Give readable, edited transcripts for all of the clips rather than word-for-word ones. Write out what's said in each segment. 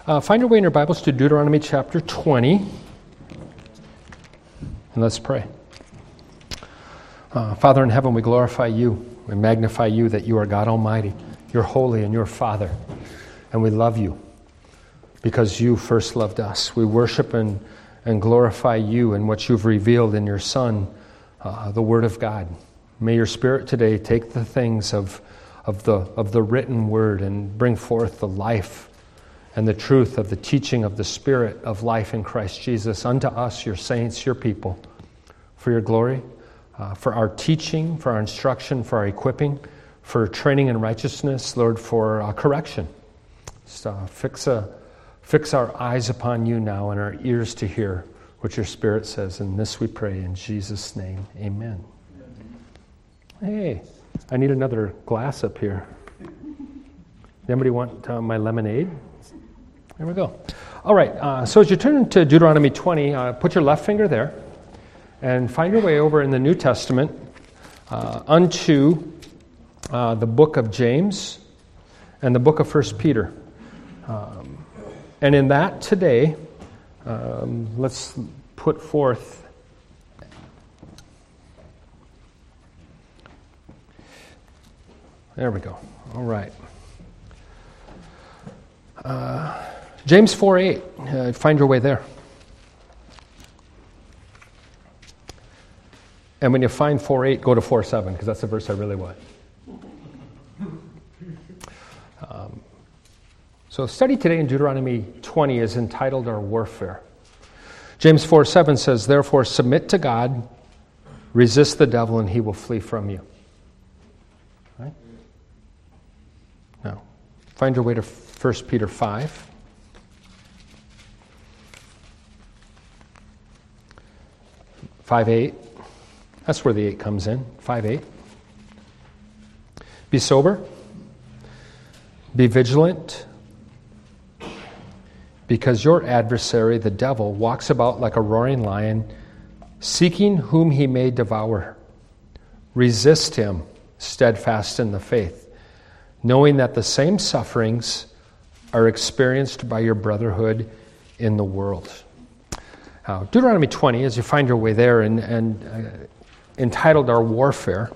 Find your way in your Bibles to Deuteronomy chapter 20, and let's pray. Father in heaven, we glorify you. We magnify you that you are God Almighty. You're holy and you're Father, and we love you because you first loved us. We worship and glorify you and what you've revealed in your Son, the Word of God. May your Spirit today take the things of the written Word and bring forth the life and the truth of the teaching of the Spirit of life in Christ Jesus unto us, your saints, your people, for your glory, for our teaching, for our instruction, for our equipping, for training in righteousness, Lord, for correction. So fix our eyes upon you now and our ears to hear what your Spirit says. And this we pray in Jesus' name. Amen. Hey, I need another glass up here. Anybody want my lemonade? There we go. All right, so as you turn to Deuteronomy 20, put your left finger there and find your way over in the New Testament unto the book of James and the book of 1 Peter. And in that today, let's put forth there we go. All right. James 4:8. Find your way there. And when you find 4:8, go to 4:7, because that's the verse I really want. So study today in Deuteronomy 20 is entitled Our Warfare. James 4:7 says, "Therefore submit to God, resist the devil, and he will flee from you." Right? Now, find your way to 1 Peter 5. 5:8. That's where the 8 comes in. 5:8. Be sober. Be vigilant. Because your adversary, the devil, walks about like a roaring lion, seeking whom he may devour. Resist him, steadfast in the faith, knowing that the same sufferings are experienced by your brotherhood in the world. Deuteronomy 20, as you find your way there, and entitled Our Warfare,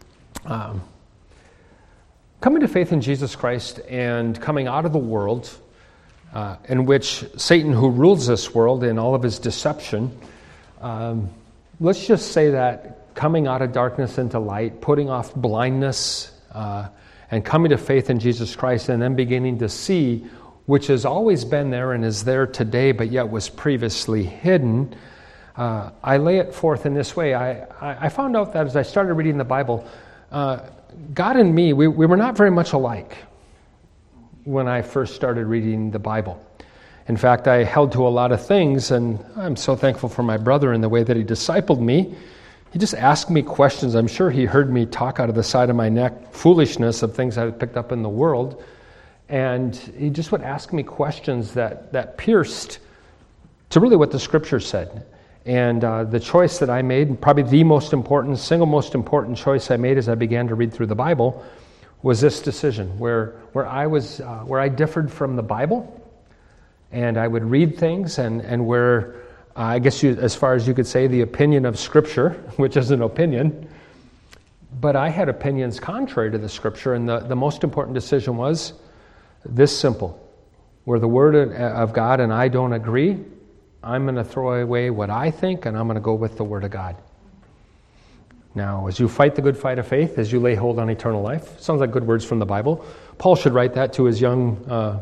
coming to faith in Jesus Christ and coming out of the world in which Satan, who rules this world in all of his deception, let's just say that coming out of darkness into light, putting off blindness, and coming to faith in Jesus Christ, and then beginning to see, which has always been there and is there today, but yet was previously hidden. I lay it forth in this way. I found out that as I started reading the Bible, God and me, we were not very much alike when I first started reading the Bible. In fact, I held to a lot of things, and I'm so thankful for my brother in the way that he discipled me. He just asked me questions. I'm sure he heard me talk out of the side of my neck foolishness of things I had picked up in the world. And he just would ask me questions that pierced to really what the Scripture said. And the choice that I made, probably the single most important choice I made as I began to read through the Bible, was this decision where I differed from the Bible, and I would read things, and where I guess as far as you could say, the opinion of Scripture, which is an opinion, but I had opinions contrary to the Scripture, and the most important decision was this simple: where the Word of God and I don't agree, I'm going to throw away what I think, and I'm going to go with the Word of God. Now, as you fight the good fight of faith, as you lay hold on eternal life, sounds like good words from the Bible. Paul should write that to his young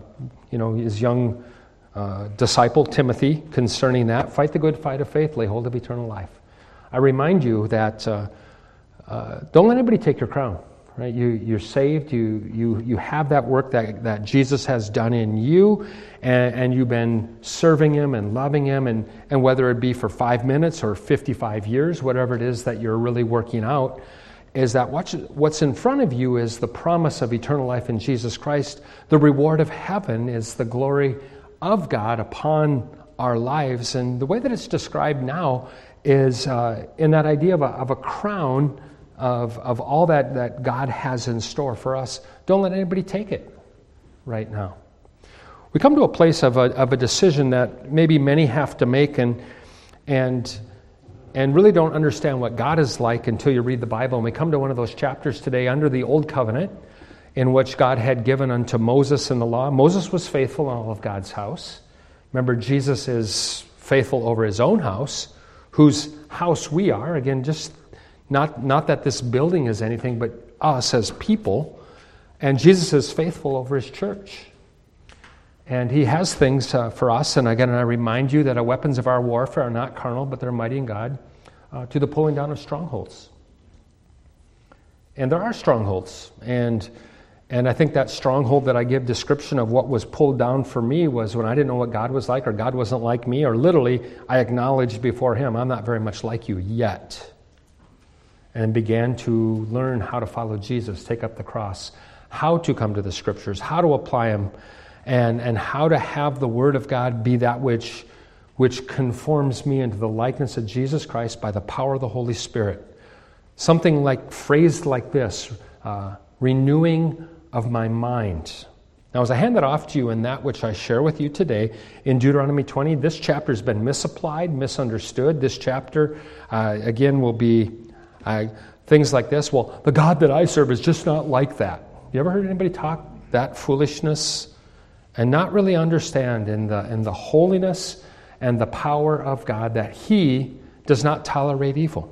disciple Timothy concerning that. Fight the good fight of faith, lay hold of eternal life. I remind you that don't let anybody take your crown. Right? You're saved. You have that work that Jesus has done in you, and you've been serving Him and loving Him, and whether it be for 5 minutes or 55 years, whatever it is that you're really working out, is that what's in front of you is the promise of eternal life in Jesus Christ. The reward of heaven is the glory of God upon our lives, and the way that it's described now is in that idea of a crown of all that God has in store for us. Don't let anybody take it right now. we come to a place of a decision that maybe many have to make and really don't understand what God is like until you read the Bible. And we come to one of those chapters today under the Old Covenant in which God had given unto Moses in the law. Moses was faithful in all of God's house. Remember, Jesus is faithful over his own house, whose house we are. Again, just not that this building is anything, but us as people. And Jesus is faithful over his church. And he has things for us. And again, I remind you that the weapons of our warfare are not carnal, but they're mighty in God to the pulling down of strongholds. And there are strongholds. And I think that stronghold that I give description of what was pulled down for me was when I didn't know what God was like, or God wasn't like me, or literally I acknowledged before him, I'm not very much like you yet. And began to learn how to follow Jesus, take up the cross, how to come to the Scriptures, how to apply them, and how to have the Word of God be that which conforms me into the likeness of Jesus Christ by the power of the Holy Spirit. Something like phrased like this, renewing of my mind. Now, as I hand that off to you in that which I share with you today in Deuteronomy 20, this chapter has been misapplied, misunderstood. This chapter, again, will be things like this. Well, the God that I serve is just not like that. You ever heard anybody talk that foolishness and not really understand in the holiness and the power of God that he does not tolerate evil?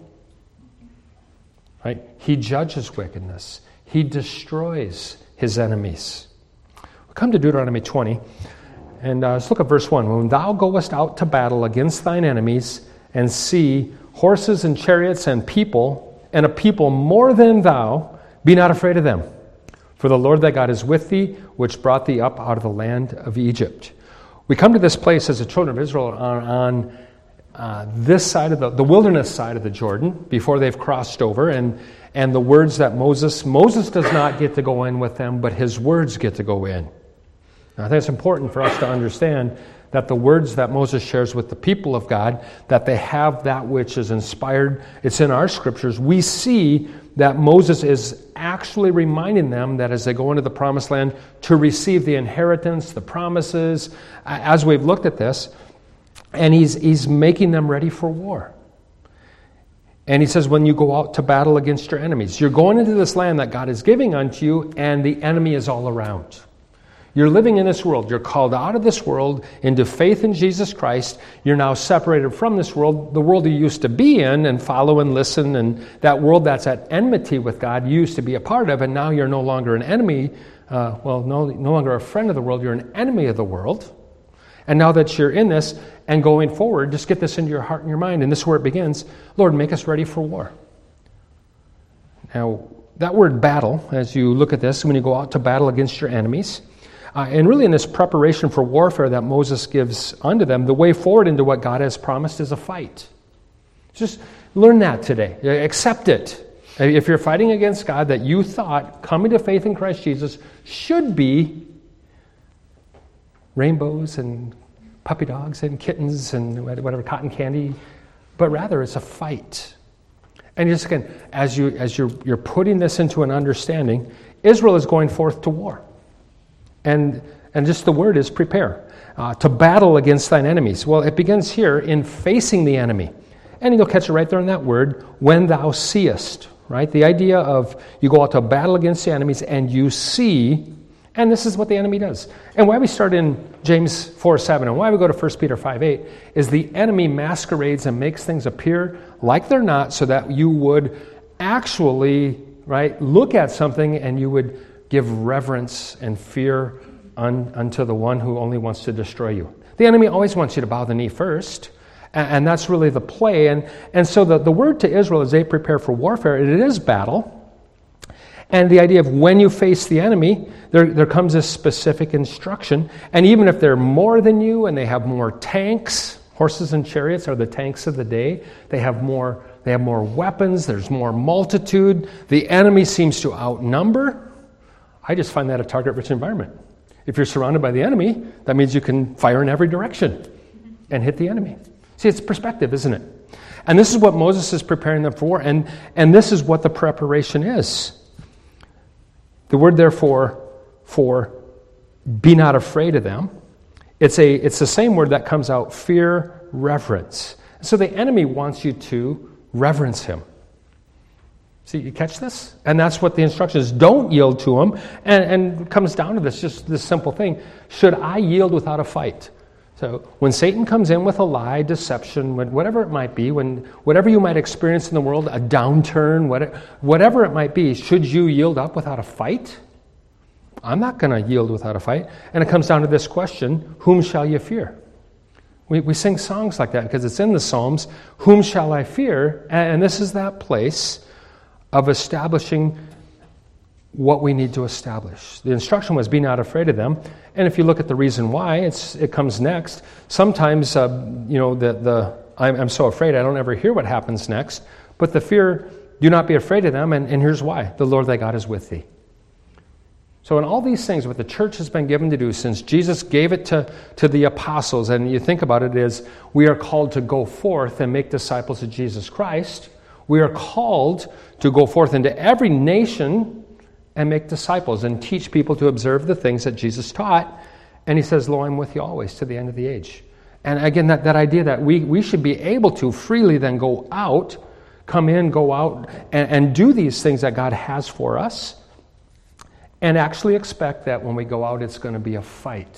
Right? He judges wickedness. He destroys his enemies. We come to Deuteronomy 20, and let's look at verse 1. When thou goest out to battle against thine enemies, and see horses and chariots and a people more than thou, be not afraid of them. For the Lord thy God is with thee, which brought thee up out of the land of Egypt. We come to this place as the children of Israel are on this side of the wilderness side of the Jordan, before they've crossed over, and the words that Moses does not get to go in with them, but his words get to go in. Now, I think it's important for us to understand that the words that Moses shares with the people of God, that they have that which is inspired. It's in our scriptures. We see that Moses is actually reminding them that as they go into the promised land to receive the inheritance, the promises, as we've looked at this, and he's making them ready for war. And he says, when you go out to battle against your enemies, you're going into this land that God is giving unto you, and the enemy is all around. You're living in this world. You're called out of this world into faith in Jesus Christ. You're now separated from this world, the world you used to be in and follow and listen, and that world that's at enmity with God you used to be a part of, and now you're no longer an enemy, no longer a friend of the world, you're an enemy of the world. And now that you're in this and going forward, just get this into your heart and your mind, and this is where it begins. Lord, make us ready for war. Now, that word battle, as you look at this, when you go out to battle against your enemies, and really in this preparation for warfare that Moses gives unto them, the way forward into what God has promised is a fight. Just learn that today. Accept it. If you're fighting against God that you thought coming to faith in Christ Jesus should be rainbows and puppy dogs and kittens and whatever, cotton candy, but rather it's a fight. And just again, as you're putting this into an understanding, Israel is going forth to war. And just the word is prepare, to battle against thine enemies. Well, it begins here in facing the enemy. And you'll catch it right there in that word, when thou seest, right? The idea of you go out to battle against the enemies and you see, and this is what the enemy does. And why we start in James 4:7 and why we go to 1 Peter 5:8 is the enemy masquerades and makes things appear like they're not, so that you would actually, right, look at something and you would give reverence and fear unto the one who only wants to destroy you. The enemy always wants you to bow the knee first, and that's really the play. And so the word to Israel as they prepare for warfare, it is battle. And the idea of when you face the enemy, there comes this specific instruction. And even if they're more than you and they have more tanks, horses and chariots are the tanks of the day, they have more weapons, there's more multitude, the enemy seems to outnumber. I just find that a target-rich environment. If you're surrounded by the enemy, that means you can fire in every direction and hit the enemy. See, it's perspective, isn't it? And this is what Moses is preparing them for, and this is what the preparation is. The word, therefore, for be not afraid of them. It's the same word that comes out, fear, reverence. So the enemy wants you to reverence him. See, you catch this? And that's what the instruction is. Don't yield to him. And it comes down to this, just this simple thing. Should I yield without a fight? So when Satan comes in with a lie, deception, whatever it might be, whatever you might experience in the world, a downturn, whatever it might be, should you yield up without a fight? I'm not going to yield without a fight. And it comes down to this question, whom shall you fear? We sing songs like that because it's in the Psalms. Whom shall I fear? And this is that place of establishing what we need to establish. The instruction was, be not afraid of them. And if you look at the reason why, it comes next. Sometimes, I'm so afraid I don't ever hear what happens next. But the fear, do not be afraid of them. And here's why. The Lord thy God is with thee. So in all these things, what the church has been given to do since Jesus gave it to the apostles, and you think about it, is we are called to go forth and make disciples of Jesus Christ. We are called to go forth into every nation and make disciples and teach people to observe the things that Jesus taught. And he says, lo, I'm with you always to the end of the age. And again, that idea that we should be able to freely then go out, come in, go out, and do these things that God has for us, and actually expect that when we go out, it's going to be a fight.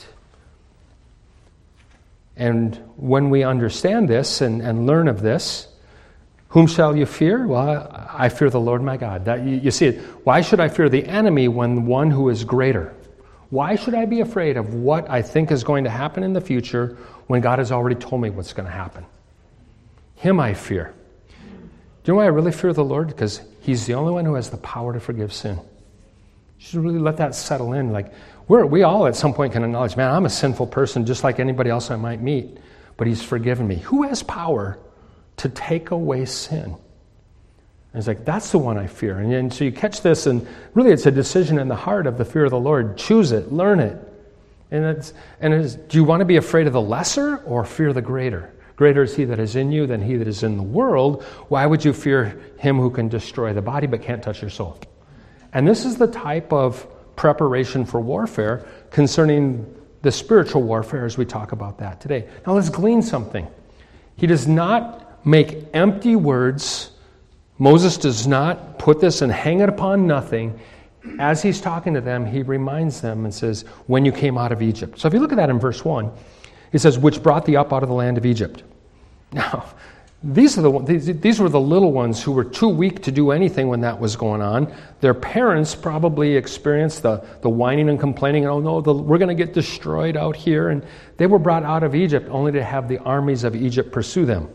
And when we understand this and learn of this, whom shall you fear? Well, I fear the Lord my God. You see it. Why should I fear the enemy when one who is greater? Why should I be afraid of what I think is going to happen in the future when God has already told me what's going to happen? Him I fear. Do you know why I really fear the Lord? Because he's the only one who has the power to forgive sin. You should really let that settle in. Like we all at some point can acknowledge, man, I'm a sinful person just like anybody else I might meet, but he's forgiven me. Who has power to take away sin? And it's like, that's the one I fear. And so you catch this, and really it's a decision in the heart of the fear of the Lord. Choose it, learn it. Do you want to be afraid of the lesser or fear the greater? Greater is he that is in you than he that is in the world. Why would you fear him who can destroy the body but can't touch your soul? And this is the type of preparation for warfare concerning the spiritual warfare as we talk about that today. Now let's glean something. He does not make empty words. Moses does not put this and hang it upon nothing. As he's talking to them, he reminds them and says, when you came out of Egypt. So if you look at that in verse 1, it says, which brought thee up out of the land of Egypt. Now, these were the little ones who were too weak to do anything when that was going on. Their parents probably experienced the whining and complaining, oh no, we're going to get destroyed out here. And they were brought out of Egypt only to have the armies of Egypt pursue them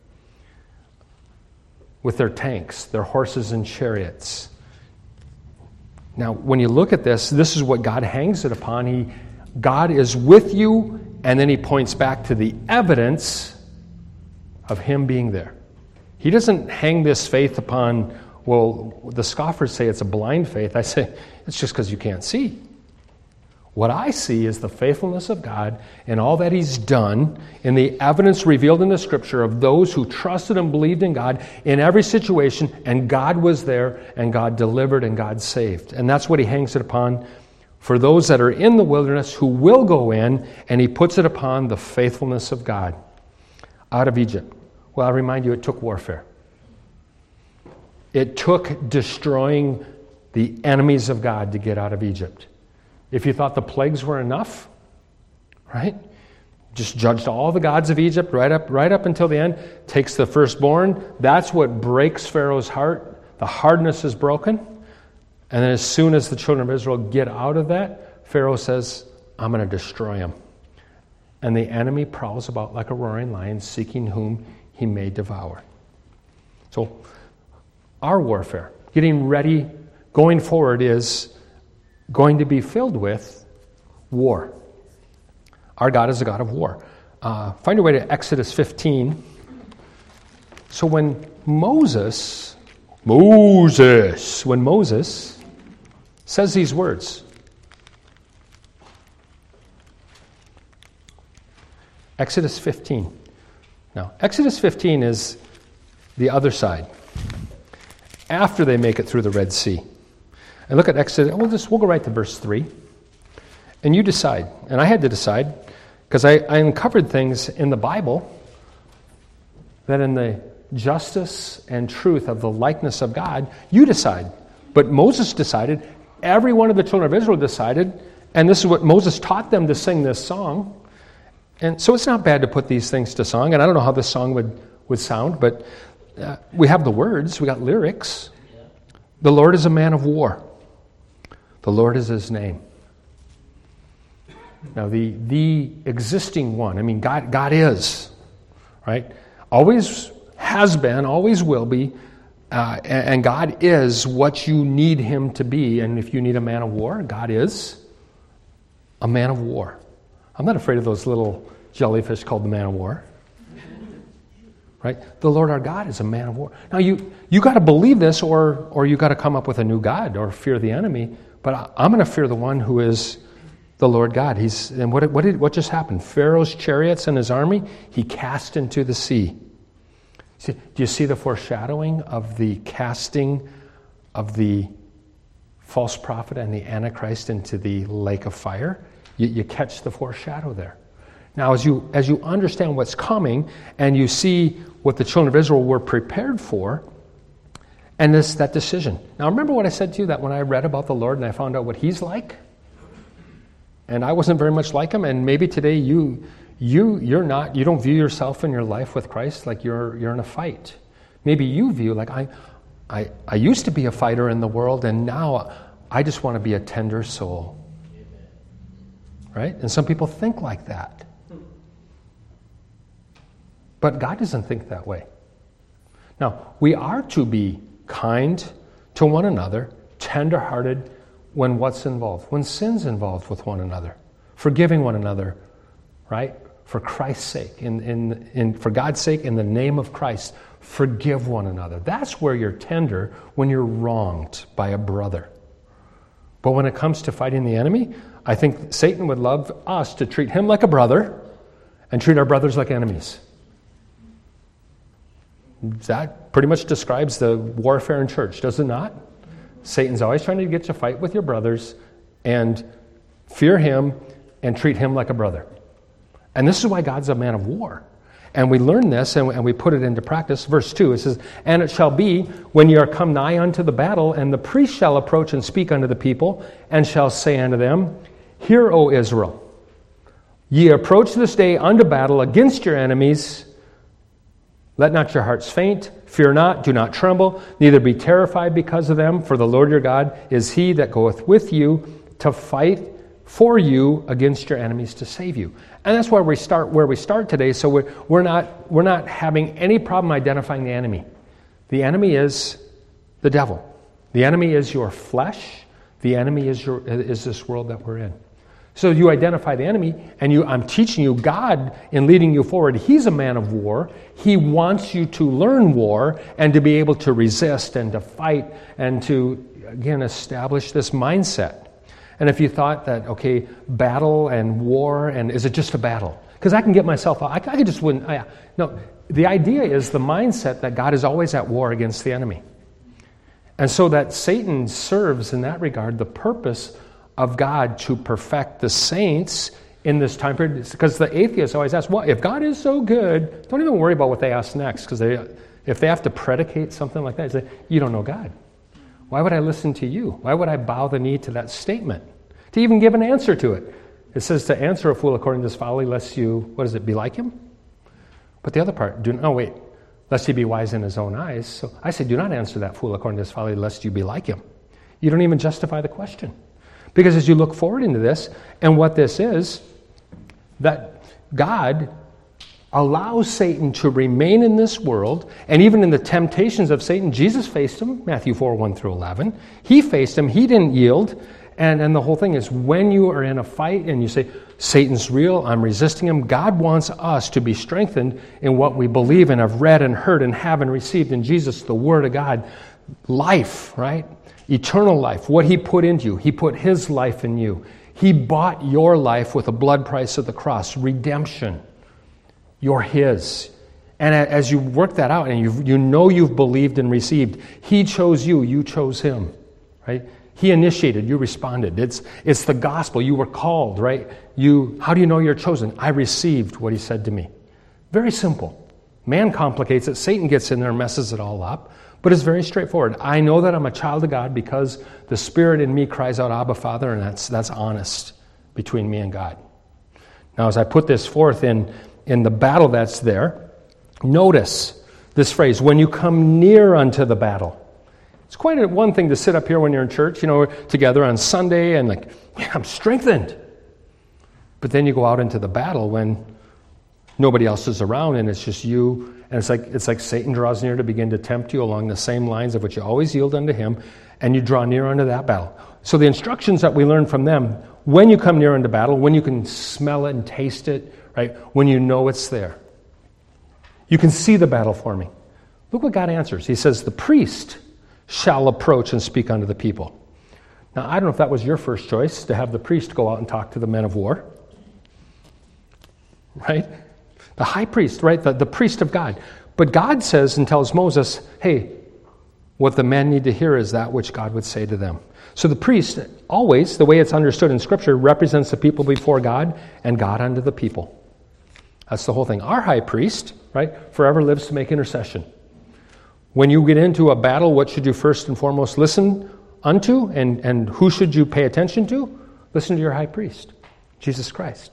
with their tanks, their horses and chariots. Now, when you look at this is what God hangs it upon. God is with you, and then he points back to the evidence of him being there. He doesn't hang this faith upon, well, the scoffers say it's a blind faith. I say, it's just because you can't see. What I see is the faithfulness of God and all that he's done in the evidence revealed in the Scripture of those who trusted and believed in God in every situation, and God was there, and God delivered, and God saved. And that's what he hangs it upon for those that are in the wilderness who will go in, and he puts it upon the faithfulness of God out of Egypt. Well, I remind you, it took warfare. It took destroying the enemies of God to get out of Egypt. If you thought the plagues were enough, right? Just judged all the gods of Egypt right up until the end, takes the firstborn. That's what breaks Pharaoh's heart. The hardness is broken. And then as soon as the children of Israel get out of that, Pharaoh says, I'm going to destroy them. And the enemy prowls about like a roaring lion, seeking whom he may devour. So our warfare, getting ready, going forward, is going to be filled with war. Our God is a God of war. Find your way to Exodus 15. So when Moses says these words, Exodus 15. Now, Exodus 15 is the other side, after they make it through the Red Sea. And look at Exodus, we'll go right to verse 3. And you decide, and I had to decide, Because I uncovered things in the Bible that in the justice and truth of the likeness of God, you decide. But Moses decided, every one of the children of Israel decided, and this is what Moses taught them to sing this song. And so it's not bad to put these things to song, and I don't know how this song would sound, but we have the words, we got lyrics. The Lord is a man of war. The Lord is his name. Now, the existing one, I mean, God is, right? Always has been, always will be, and God is what you need him to be. And if you need a man of war, God is a man of war. I'm not afraid of those little jellyfish called the man of war. Right? The Lord our God is a man of war. Now, you got to believe this, or you got to come up with a new God, or fear the enemy. But I'm going to fear the one who is the Lord God. And what just happened? Pharaoh's chariots and his army, he cast into the sea. See, do you see the foreshadowing of the casting of the false prophet and the Antichrist into the lake of fire? You catch the foreshadow there. Now, as you understand what's coming, and you see what the children of Israel were prepared for, and that decision. Now, remember what I said to you, that when I read about the Lord and I found out what he's like, and I wasn't very much like him, and maybe today you don't view yourself in your life with Christ like you're in a fight. Maybe you view like I used to be a fighter in the world, and now I just want to be a tender soul. Right? And some people think like that. But God doesn't think that way. Now, we are to be kind to one another, tender-hearted when what's involved? When sin's involved with one another. Forgiving one another, right? For Christ's sake, for God's sake, in the name of Christ, forgive one another. That's where you're tender, when you're wronged by a brother. But when it comes to fighting the enemy, I think Satan would love us to treat him like a brother and treat our brothers like enemies. That pretty much describes the warfare in church, does it not? Satan's always trying to get you to fight with your brothers and fear him and treat him like a brother. And this is why God's a man of war. And we learn this and we put it into practice. Verse 2, it says, "And it shall be, when ye are come nigh unto the battle, and the priest shall approach and speak unto the people, and shall say unto them, Hear, O Israel, ye approach this day unto battle against your enemies. Let not your hearts faint, fear not, do not tremble, neither be terrified because of them, for the Lord your God is he that goeth with you to fight for you against your enemies to save you." And that's where we start today. So we're not having any problem identifying the enemy. The enemy is the devil. The enemy is your flesh. The enemy is this world that we're in. So you identify the enemy, and I'm teaching you, God, in leading you forward, he's a man of war. He wants you to learn war and to be able to resist and to fight and to, again, establish this mindset. And if you thought that, okay, battle and war, and is it just a battle? Because I can get myself out. I could just win. No, the idea is the mindset that God is always at war against the enemy. And so that Satan serves, in that regard, the purpose of God to perfect the saints in this time period. Because the atheists always ask, well, if God is so good, don't even worry about what they ask next. Because if they have to predicate something like that, say, you don't know God. Why would I listen to you? Why would I bow the knee to that statement? To even give an answer to it. It says to answer a fool according to his folly, lest you, be like him? But the other part, lest he be wise in his own eyes. So I say, do not answer that fool according to his folly, lest you be like him. You don't even justify the question. Because as you look forward into this, and what this is, that God allows Satan to remain in this world, and even in the temptations of Satan, Jesus faced him, Matthew 4, 1 through 11. He faced him, he didn't yield, and the whole thing is, when you are in a fight and you say, Satan's real, I'm resisting him, God wants us to be strengthened in what we believe and have read and heard and have and received in Jesus, the Word of God, life, right? Eternal life, what he put into you. He put his life in you. He bought your life with a blood price of the cross, redemption. You're his. And as you work that out and you know you've believed and received, he chose you, you chose him, right? He initiated, you responded. It's the gospel. You were called, right? How do you know you're chosen? I received what he said to me. Very simple. Man complicates it. Satan gets in there and messes it all up. But it's very straightforward. I know that I'm a child of God because the Spirit in me cries out, Abba, Father, and that's honest between me and God. Now, as I put this forth in the battle that's there, notice this phrase, when you come near unto the battle. It's quite one thing to sit up here when you're in church, together on Sunday and man, I'm strengthened. But then you go out into the battle when nobody else is around and it's just you, and it's like Satan draws near to begin to tempt you along the same lines of which you always yield unto him, and you draw near unto that battle. So the instructions that we learn from them, when you come near unto battle, when you can smell it and taste it, right? When you know it's there. You can see the battle forming. Look what God answers. He says, the priest shall approach and speak unto the people. Now, I don't know if that was your first choice, to have the priest go out and talk to the men of war. Right? The high priest, right? The priest of God. But God says and tells Moses, hey, what the men need to hear is that which God would say to them. So the priest, always, the way it's understood in Scripture, represents the people before God and God unto the people. That's the whole thing. Our high priest, right, forever lives to make intercession. When you get into a battle, what should you first and foremost listen unto? And who should you pay attention to? Listen to your high priest, Jesus Christ.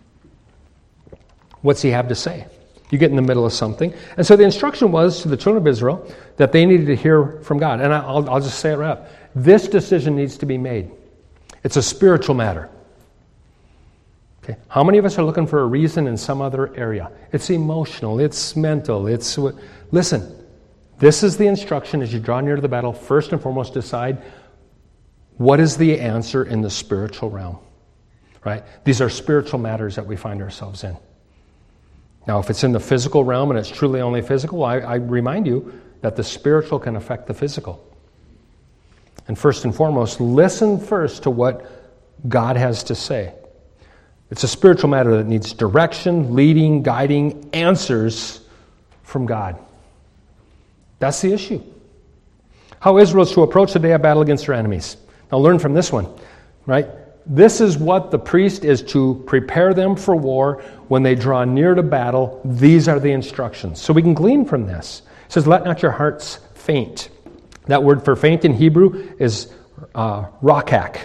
What's he have to say? You get in the middle of something. And so the instruction was to the children of Israel that they needed to hear from God. And I'll just say it right up. This decision needs to be made. It's a spiritual matter. Okay. How many of us are looking for a reason in some other area? It's emotional. It's mental. Listen. This is the instruction as you draw near to the battle. First and foremost, decide what is the answer in the spiritual realm. Right? These are spiritual matters that we find ourselves in. Now, if it's in the physical realm and it's truly only physical, I remind you that the spiritual can affect the physical. And first and foremost, listen first to what God has to say. It's a spiritual matter that needs direction, leading, guiding, answers from God. That's the issue. How Israel is to approach the day of battle against their enemies. Now learn from this one, right? This is what the priest is to prepare them for war when they draw near to battle. These are the instructions. So we can glean from this. It says, let not your hearts faint. That word for faint in Hebrew is rakak.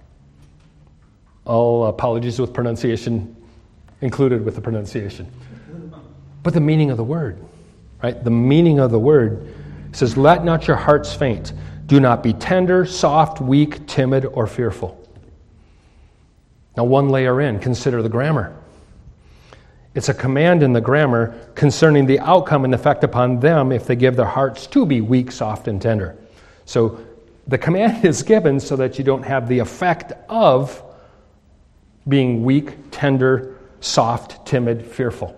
All apologies with pronunciation included with the pronunciation. But the meaning of the word, right? The meaning of the word says, let not your hearts faint. Do not be tender, soft, weak, timid, or fearful. Now, one layer in, consider the grammar. It's a command in the grammar concerning the outcome and effect upon them if they give their hearts to be weak, soft, and tender. So the command is given so that you don't have the effect of being weak, tender, soft, timid, fearful.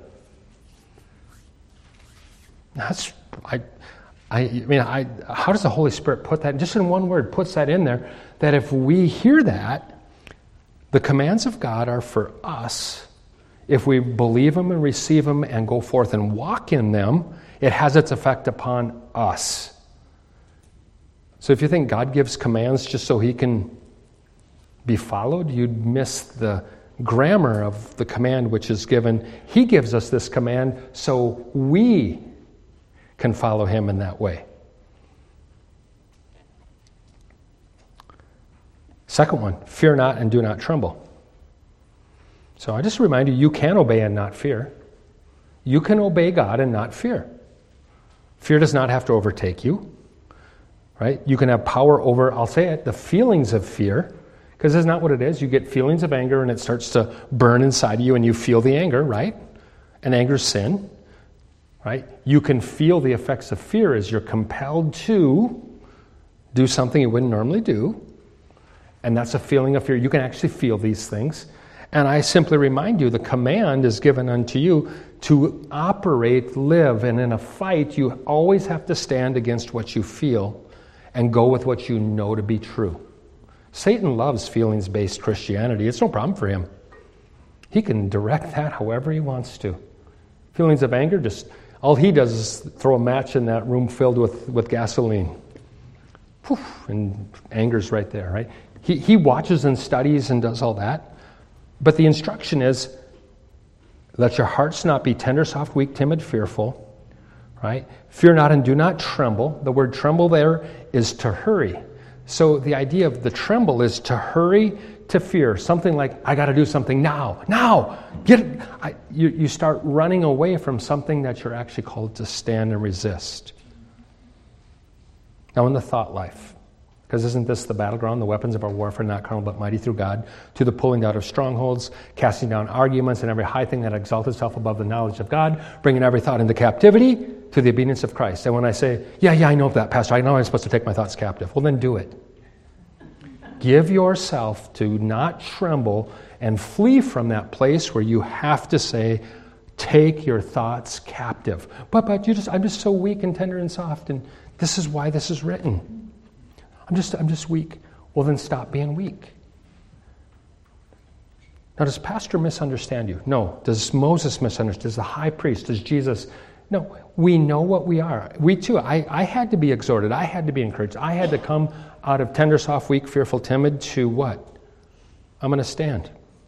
That's how does the Holy Spirit put that? Just in one word, puts that in there. That if we hear that, the commands of God are for us. If we believe them and receive them and go forth and walk in them, it has its effect upon us. So if you think God gives commands just so he can be followed, you'd miss the grammar of the command which is given. He gives us this command so we can follow him in that way. Second one, fear not and do not tremble. So I just remind you, you can obey and not fear. You can obey God and not fear. Fear does not have to overtake you, right? You can have power over, I'll say it, the feelings of fear, because that's not what it is. You get feelings of anger and it starts to burn inside you and you feel the anger, right? And anger's sin, right? You can feel the effects of fear as you're compelled to do something you wouldn't normally do. And that's a feeling of fear. You can actually feel these things. And I simply remind you, the command is given unto you to operate, live. And in a fight, you always have to stand against what you feel and go with what you know to be true. Satan loves feelings-based Christianity. It's no problem for him. He can direct that however he wants to. Feelings of anger, just all he does is throw a match in that room filled with gasoline. poof, and anger's right there, right? He watches and studies and does all that. But the instruction is, let your hearts not be tender, soft, weak, timid, fearful, right? Fear not and do not tremble. The word tremble there is to hurry. So the idea of the tremble is to hurry to fear. Something like, I got to do something now. You start running away from something that you're actually called to stand and resist. Now in the thought life, because isn't this the battleground? The weapons of our warfare, not carnal, but mighty through God, to the pulling down of strongholds, casting down arguments and every high thing that exalts itself above the knowledge of God, bringing every thought into captivity to the obedience of Christ. And when I say, yeah, I know that, Pastor, I know I'm supposed to take my thoughts captive. Well, then do it. Give yourself to not tremble and flee from that place where you have to say, take your thoughts captive. But I'm just so weak and tender and soft, and this is why this is written. I'm just weak. Well, then stop being weak. Now, does Pastor misunderstand you? No. Does Moses misunderstand? Does the high priest? Does Jesus? No. We know what we are. We too. I had to be exhorted. I had to be encouraged. I had to come out of tender, soft, weak, fearful, timid to what? I'm going to stand.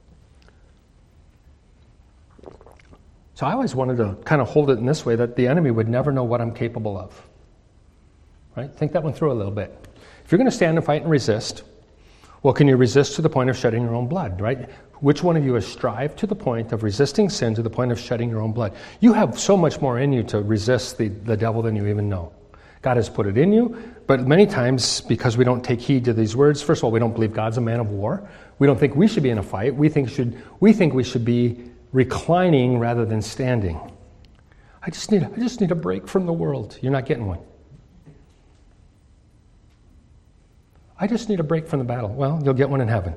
So I always wanted to kind of hold it in this way, that the enemy would never know what I'm capable of. Right? Think that one through a little bit. If you're going to stand and fight and resist, well, can you resist to the point of shedding your own blood, right? Which one of you has strived to the point of resisting sin to the point of shedding your own blood? You have so much more in you to resist the devil than you even know. God has put it in you, but many times, because we don't take heed to these words, first of all, we don't believe God's a man of war. We don't think we should be in a fight. We think we should be reclining rather than standing. I just need a break from the world. You're not getting one. I just need a break from the battle. Well, you'll get one in heaven.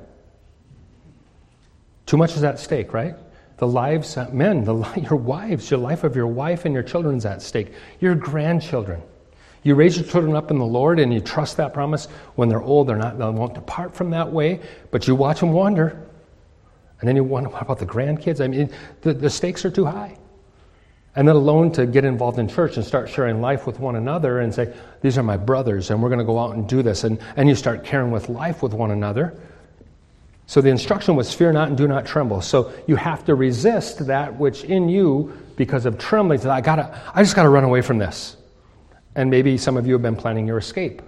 Too much is at stake, right? The lives, men, your wives, your life of your wife and your children is at stake. Your grandchildren. You raise your children up in the Lord and you trust that promise. When they're old, they won't depart from that way, but you watch them wander. And then you wonder, what about the grandkids? I mean, the stakes are too high. And then alone to get involved in church and start sharing life with one another and say, these are my brothers and we're going to go out and do this. And you start caring with life with one another. So the instruction was fear not and do not tremble. So you have to resist that which in you, because of trembling, I just got to run away from this. And maybe some of you have been planning your escape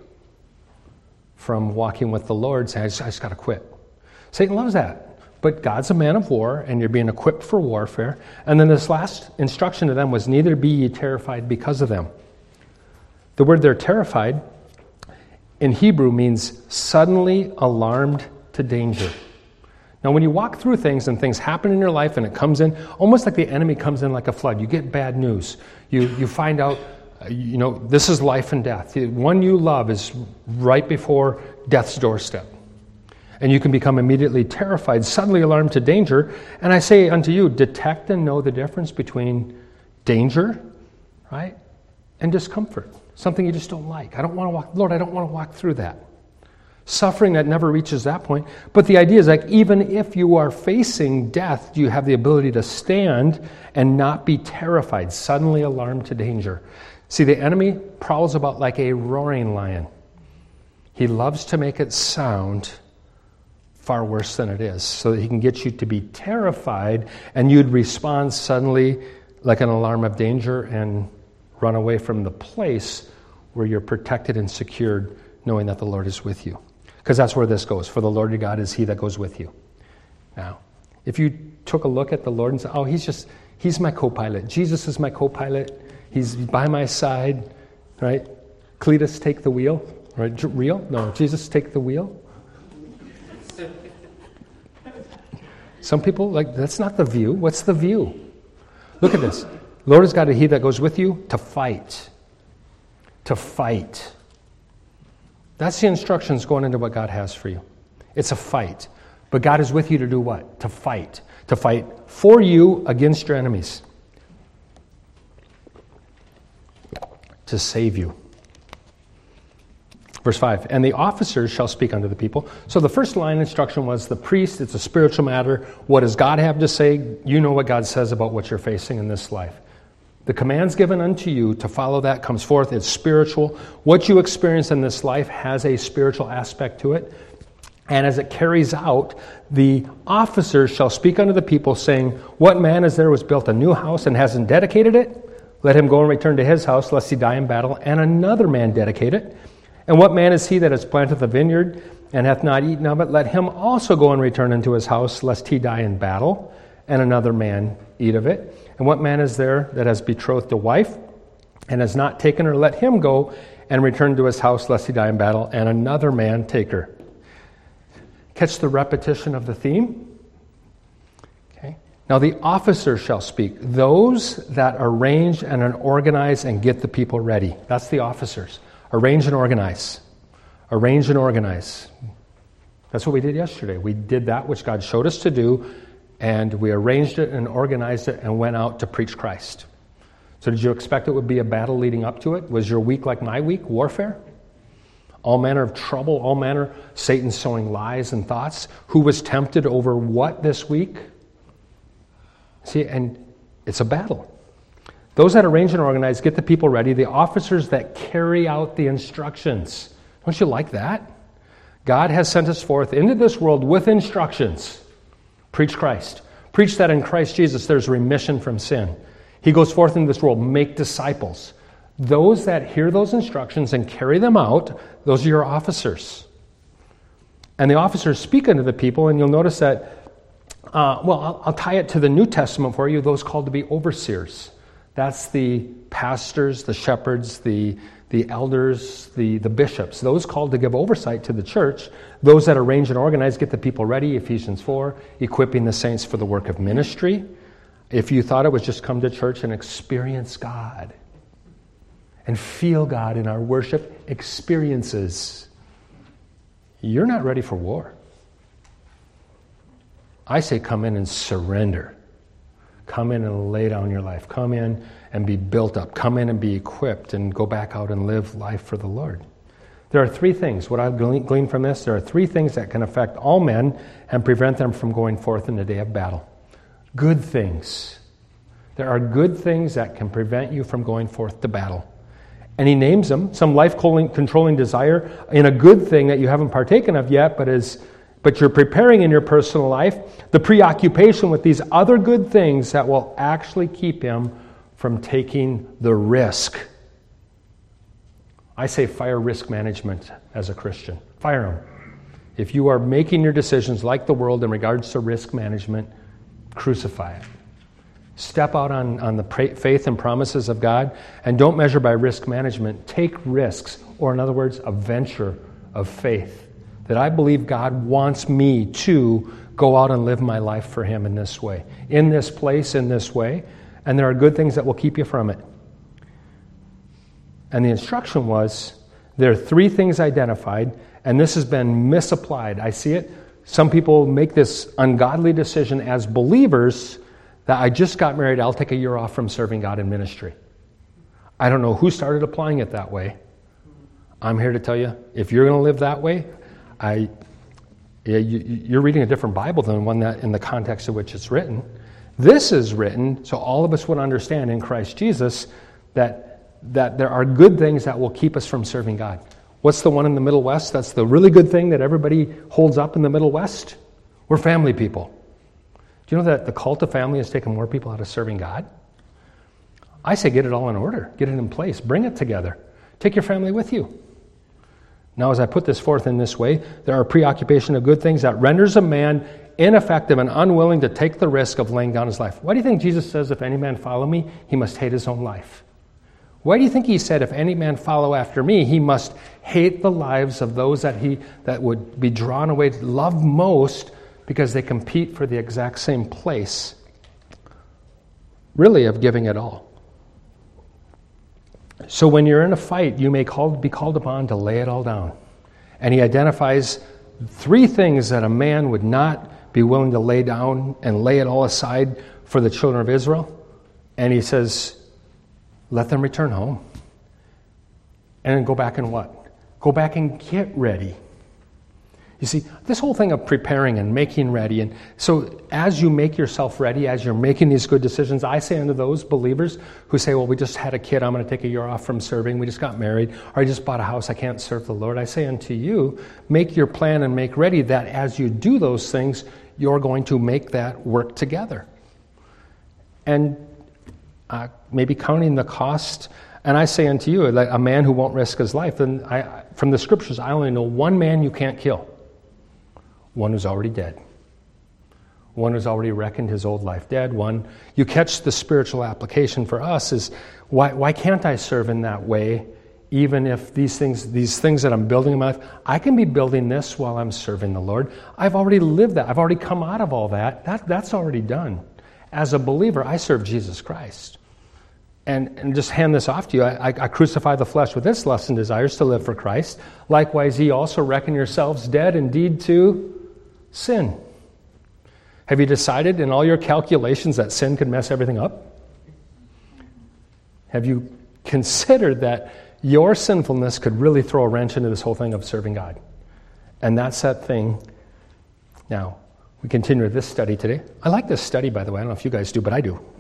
from walking with the Lord, saying, I just got to quit. Satan loves that. But God's a man of war, and you're being equipped for warfare. And then this last instruction to them was, neither be ye terrified because of them. The word there, terrified, in Hebrew means suddenly alarmed to danger. Now, when you walk through things and things happen in your life and it comes in, almost like the enemy comes in like a flood. You get bad news. You find out, this is life and death. The one you love is right before death's doorstep. And you can become immediately terrified, suddenly alarmed to danger. And I say unto you, detect and know the difference between danger, right, and discomfort. Something you just don't like. I don't want to walk through that. Suffering that never reaches that point. But the idea is, like, even if you are facing death, you have the ability to stand and not be terrified, suddenly alarmed to danger. See, the enemy prowls about like a roaring lion. He loves to make it sound far worse than it is, so that he can get you to be terrified and you'd respond suddenly like an alarm of danger and run away from the place where you're protected and secured, knowing that the Lord is with you. Because that's where this goes. For the Lord your God is he that goes with you. Now, if you took a look at the Lord and said, he's my co-pilot. Jesus is my co-pilot. He's by my side, right? Cletus, take the wheel. Right? Jesus, take the wheel. Some people, that's not the view. What's the view? Look at this. Lord is God, he that goes with you to fight. To fight. That's the instructions going into what God has for you. It's a fight. But God is with you to do what? To fight. To fight for you against your enemies. To save you. Verse 5, and the officers shall speak unto the people. So the first line instruction was the priest, it's a spiritual matter. What does God have to say? You know what God says about what you're facing in this life. The commands given unto you to follow that comes forth. It's spiritual. What you experience in this life has a spiritual aspect to it. And as it carries out, the officers shall speak unto the people, saying, What man is there who has built a new house and hasn't dedicated it? Let him go and return to his house, lest he die in battle, and another man dedicate it. And what man is he that has planted the vineyard and hath not eaten of it? Let him also go and return unto his house, lest he die in battle, and another man eat of it. And what man is there that has betrothed a wife and has not taken her? Let him go and return to his house, lest he die in battle, and another man take her. Catch the repetition of the theme? Okay. Now the officers shall speak. Those that arrange and organize and get the people ready. That's the officers. Arrange and organize. Arrange and organize. That's what we did yesterday. We did that which God showed us to do, and we arranged it and organized it and went out to preach Christ. So did you expect it would be a battle leading up to it? Was your week like my week, warfare? All manner of trouble, all manner, Satan sowing lies and thoughts. Who was tempted over what this week? See, and it's a battle. Those that arrange and organize, get the people ready, the officers that carry out the instructions. Don't you like that? God has sent us forth into this world with instructions. Preach Christ. Preach that in Christ Jesus there's remission from sin. He goes forth into this world, make disciples. Those that hear those instructions and carry them out, those are your officers. And the officers speak unto the people, and you'll notice that, I'll tie it to the New Testament for you, those called to be overseers. That's the pastors, the shepherds, the elders, the bishops, those called to give oversight to the church, those that arrange and organize, get the people ready, Ephesians 4, equipping the saints for the work of ministry. If you thought it was just come to church and experience God and feel God in our worship experiences, you're not ready for war. I say come in and surrender. Come in and lay down your life. Come in and be built up. Come in and be equipped and go back out and live life for the Lord. There are three things. What I've gleaned from this, there are three things that can affect all men and prevent them from going forth in the day of battle. Good things. There are good things that can prevent you from going forth to battle. And he names them, some life-controlling desire in a good thing that you haven't partaken of yet, but you're preparing in your personal life, the preoccupation with these other good things that will actually keep him from taking the risk. I say fire risk management as a Christian. Fire them. If you are making your decisions like the world in regards to risk management, crucify it. Step out on the faith and promises of God, and don't measure by risk management. Take risks, or in other words, a venture of faith. That I believe God wants me to go out and live my life for Him in this way, in this place, in this way, and there are good things that will keep you from it. And the instruction was, there are three things identified, and this has been misapplied. I see it. Some people make this ungodly decision as believers that I just got married, I'll take a year off from serving God in ministry. I don't know who started applying it that way. I'm here to tell you, if you're going to live that way, you're reading a different Bible than one that in the context of which it's written. This is written so all of us would understand in Christ Jesus that there are good things that will keep us from serving God. What's the one in the Middle West? That's the really good thing that everybody holds up in the Middle West. We're family people. Do you know that the cult of family has taken more people out of serving God? I say get it all in order. Get it in place. Bring it together. Take your family with you. Now, as I put this forth in this way, there are preoccupation of good things that renders a man ineffective and unwilling to take the risk of laying down his life. Why do you think Jesus says, if any man follow me, he must hate his own life? Why do you think he said, if any man follow after me, he must hate the lives of those that would be drawn away to love most because they compete for the exact same place, really, of giving it all? So when you're in a fight, you may be called upon to lay it all down. And he identifies three things that a man would not be willing to lay down and lay it all aside for the children of Israel. And he says, let them return home. And then go back and what? Go back and get ready. You see, this whole thing of preparing and making ready, and so as you make yourself ready, as you're making these good decisions, I say unto those believers who say, well, we just had a kid, I'm going to take a year off from serving, we just got married, or I just bought a house, I can't serve the Lord. I say unto you, make your plan and make ready that as you do those things, you're going to make that work together. And maybe counting the cost. And I say unto you, like a man who won't risk his life, then from the scriptures, I only know one man you can't kill. One who's already dead. One who's already reckoned his old life dead. One, you catch the spiritual application for us is, why can't I serve in that way, even if these things that I'm building in my life, I can be building this while I'm serving the Lord. I've already lived that. I've already come out of all that. That's already done. As a believer, I serve Jesus Christ. And just hand this off to you. I crucify the flesh with its lusts and desires to live for Christ. Likewise, ye also reckon yourselves dead indeed to sin. Have you decided in all your calculations that sin could mess everything up? Have you considered that your sinfulness could really throw a wrench into this whole thing of serving God? And that's that thing. Now, we continue with this study today. I like this study, by the way. I don't know if you guys do, but I do.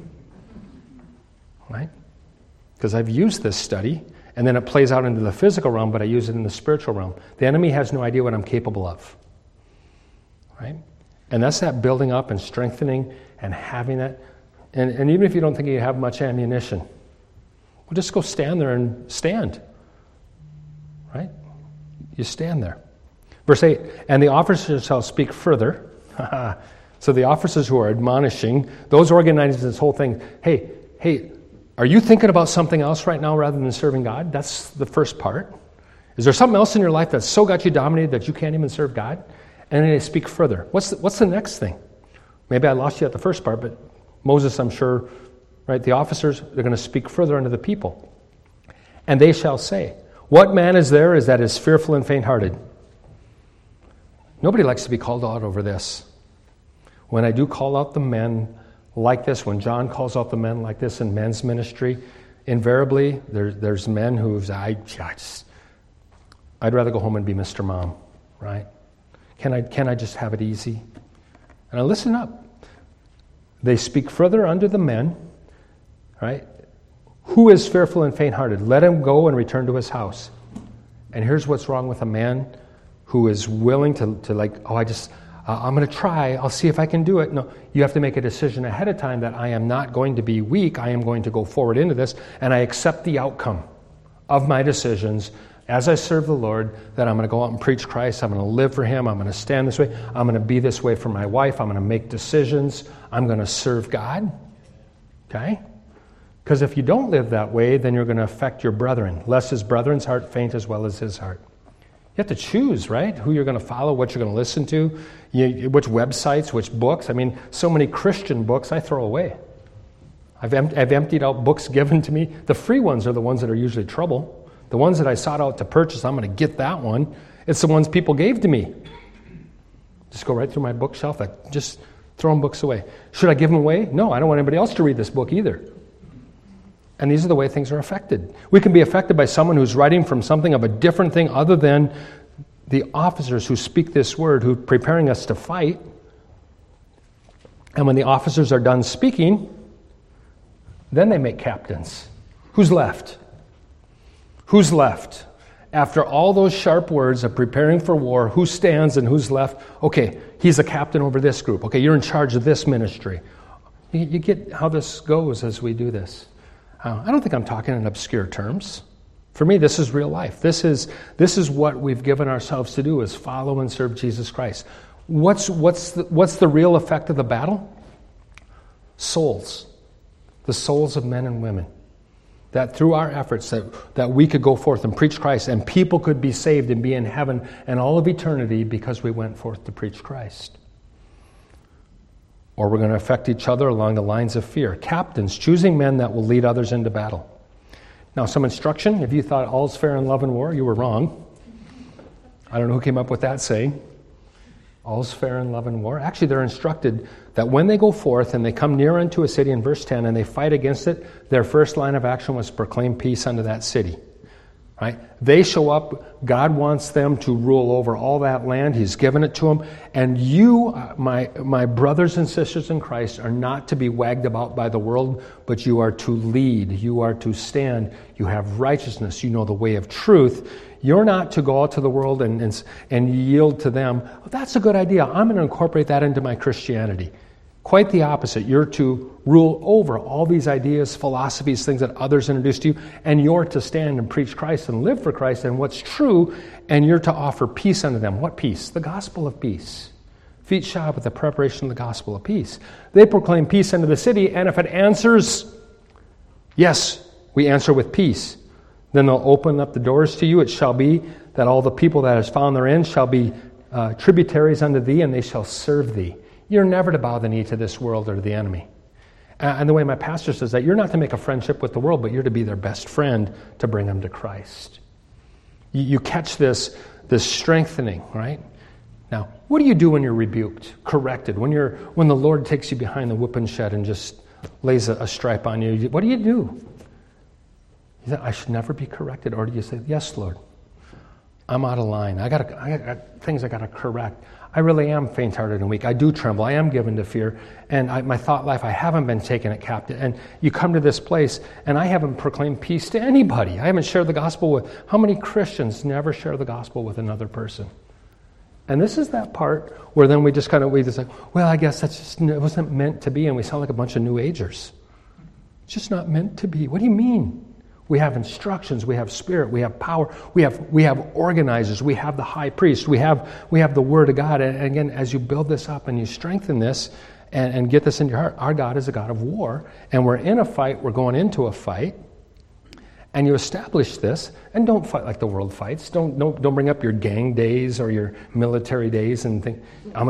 Right? Because I've used this study, and then it plays out into the physical realm, but I use it in the spiritual realm. The enemy has no idea what I'm capable of. Right? And that's that building up and strengthening and having that. And even if you don't think you have much ammunition, well, just go stand there and stand. Right? You stand there. Verse 8, and the officers shall speak further. So the officers who are admonishing, those organizing this whole thing, hey, are you thinking about something else right now rather than serving God? That's the first part. Is there something else in your life that's so got you dominated that you can't even serve God? And then they speak further. What's the next thing? Maybe I lost you at the first part, but Moses, I'm sure, right? The officers, they're going to speak further unto the people. And they shall say, what man is there that is fearful and faint-hearted? Nobody likes to be called out over this. When I do call out the men like this, when John calls out the men like this in men's ministry, invariably there's men who've I'd rather go home and be Mr. Mom, right? Can I just have it easy? And I listen up. They speak further unto the men, right? Who is fearful and faint-hearted? Let him go and return to his house. And here's what's wrong with a man who is willing to I'm going to try. I'll see if I can do it. No, you have to make a decision ahead of time that I am not going to be weak. I am going to go forward into this, and I accept the outcome of my decisions as I serve the Lord, that I'm going to go out and preach Christ. I'm going to live for Him. I'm going to stand this way. I'm going to be this way for my wife. I'm going to make decisions. I'm going to serve God. Okay? Because if you don't live that way, then you're going to affect your brethren. Lest his brethren's heart faint as well as his heart. You have to choose, right? Who you're going to follow, what you're going to listen to, which websites, which books. I mean, so many Christian books I throw away. I've emptied out books given to me. The free ones are the ones that are usually trouble. The ones that I sought out to purchase, I'm going to get that one. It's the ones people gave to me. Just go right through my bookshelf. Just throwing books away. Should I give them away? No, I don't want anybody else to read this book either. And these are the way things are affected. We can be affected by someone who's writing from something of a different thing other than the officers who speak this word, who are preparing us to fight. And when the officers are done speaking, then they make captains. Who's left? Who's left? After all those sharp words of preparing for war, who stands and who's left? Okay, he's a captain over this group. Okay, you're in charge of this ministry. You get how this goes as we do this. I don't think I'm talking in obscure terms. For me, this is real life. This is what we've given ourselves to do, is follow and serve Jesus Christ. What's the real effect of the battle? Souls. The souls of men and women. That through our efforts that we could go forth and preach Christ, and people could be saved and be in heaven and all of eternity because we went forth to preach Christ. Or we're going to affect each other along the lines of fear. Captains, choosing men that will lead others into battle. Now, some instruction. If you thought all's fair in love and war, you were wrong. I don't know who came up with that saying. All's fair in love and war. Actually, they're instructed that when they go forth and they come near unto a city in verse 10 and they fight against it, their first line of action was proclaim peace unto that city. Right? They show up. God wants them to rule over all that land. He's given it to them. And you, my brothers and sisters in Christ, are not to be wagged about by the world, but you are to lead. You are to stand. You have righteousness. You know the way of truth. You're not to go out to the world and yield to them. Oh, that's a good idea. I'm going to incorporate that into my Christianity. Quite the opposite. You're to rule over all these ideas, philosophies, things that others introduce to you, and you're to stand and preach Christ and live for Christ and what's true, and you're to offer peace unto them. What peace? The gospel of peace. Feet shod with the preparation of the gospel of peace. They proclaim peace unto the city, and if it answers, yes, we answer with peace, then they'll open up the doors to you. It shall be that all the people that is found therein shall be tributaries unto thee, and they shall serve thee. You're never to bow the knee to this world or to the enemy. And the way my pastor says that, you're not to make a friendship with the world, but you're to be their best friend to bring them to Christ. You catch this strengthening, right? Now, what do you do when you're rebuked, corrected, when the Lord takes you behind the whipping shed and just lays a stripe on you? What do? You say, I should never be corrected. Or do you say, yes, Lord, I'm out of line. I got things I got to correct. I really am faint-hearted and weak. I do tremble. I am given to fear. And my thought life, I haven't been taken at captive. And you come to this place, and I haven't proclaimed peace to anybody. I haven't shared the gospel with... How many Christians never share the gospel with another person? And this is that part where then we just like, well, I guess it wasn't meant to be, and we sound like a bunch of New Agers. It's just not meant to be. What do you mean? We have instructions, we have spirit, we have power, we have organizers, we have the high priest, we have the Word of God. And again, as you build this up and you strengthen this and get this in your heart, our God is a God of war, and we're in a fight, we're going into a fight, and you establish this, and don't fight like the world fights. Don't bring up your gang days or your military days and think,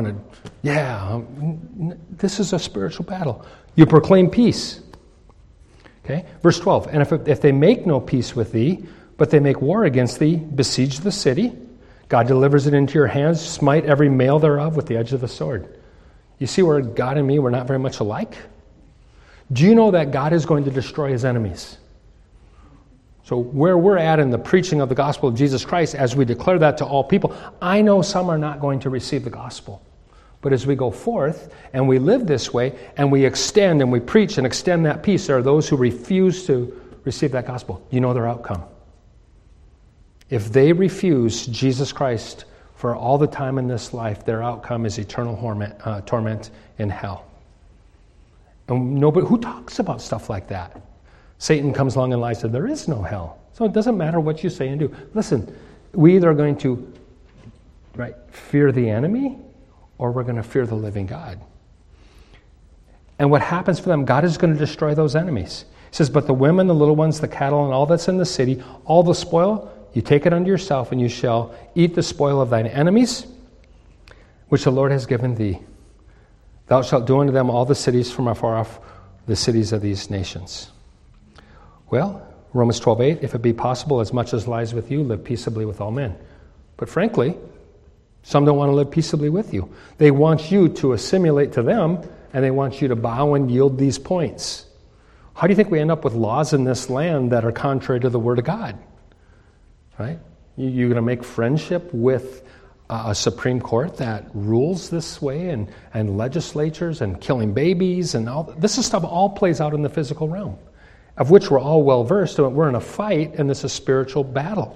this is a spiritual battle. You proclaim peace. Okay? Verse 12, and if they make no peace with thee, but they make war against thee, besiege the city, God delivers it into your hands, smite every male thereof with the edge of the sword. You see where God and me were not very much alike? Do you know that God is going to destroy his enemies? So where we're at in the preaching of the gospel of Jesus Christ, as we declare that to all people, I know some are not going to receive the gospel. But as we go forth and we live this way and we extend and we preach and extend that peace, there are those who refuse to receive that gospel. You know their outcome. If they refuse Jesus Christ for all the time in this life, their outcome is eternal torment in hell. And nobody who talks about stuff like that. Satan comes along and lies, said there is no hell. So it doesn't matter what you say and do. Listen, we either are going to fear the enemy, or we're going to fear the living God. And what happens for them, God is going to destroy those enemies. He says, but the women, the little ones, the cattle, and all that's in the city, all the spoil, you take it unto yourself, and you shall eat the spoil of thine enemies, which the Lord has given thee. Thou shalt do unto them all the cities from afar off, the cities of these nations. Well, Romans 12:8, if it be possible, as much as lies with you, live peaceably with all men. But frankly, some don't want to live peaceably with you. They want you to assimilate to them, and they want you to bow and yield these points. How do you think we end up with laws in this land that are contrary to the Word of God? Right? You're going to make friendship with a Supreme Court that rules this way, and legislatures, and killing babies, and all this stuff all plays out in the physical realm, of which we're all well versed. We're in a fight, and this is a spiritual battle.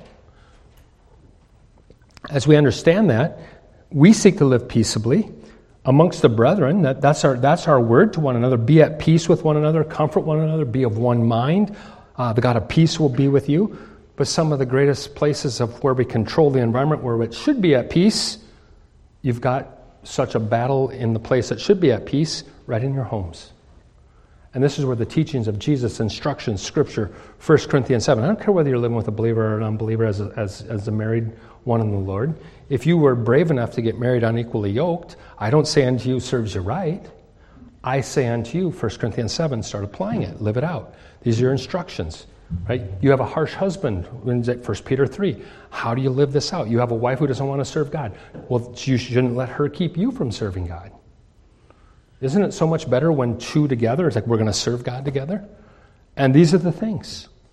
As we understand that, we seek to live peaceably amongst the brethren. That's our word to one another. Be at peace with one another, comfort one another, be of one mind. The God of peace will be with you. But some of the greatest places of where we control the environment, where it should be at peace, you've got such a battle in the place that should be at peace, right in your homes. And this is where the teachings of Jesus, instructions, Scripture, 1 Corinthians 7. I don't care whether you're living with a believer or an unbeliever as a married one in the Lord. If you were brave enough to get married unequally yoked, I don't say unto you, serves you right. I say unto you, 1 Corinthians 7, start applying it, live it out. These are your instructions. Right? You have a harsh husband, 1 Peter 3. How do you live this out? You have a wife who doesn't want to serve God. Well, you shouldn't let her keep you from serving God. Isn't it so much better when two together, it's like we're going to serve God together? And these are the things.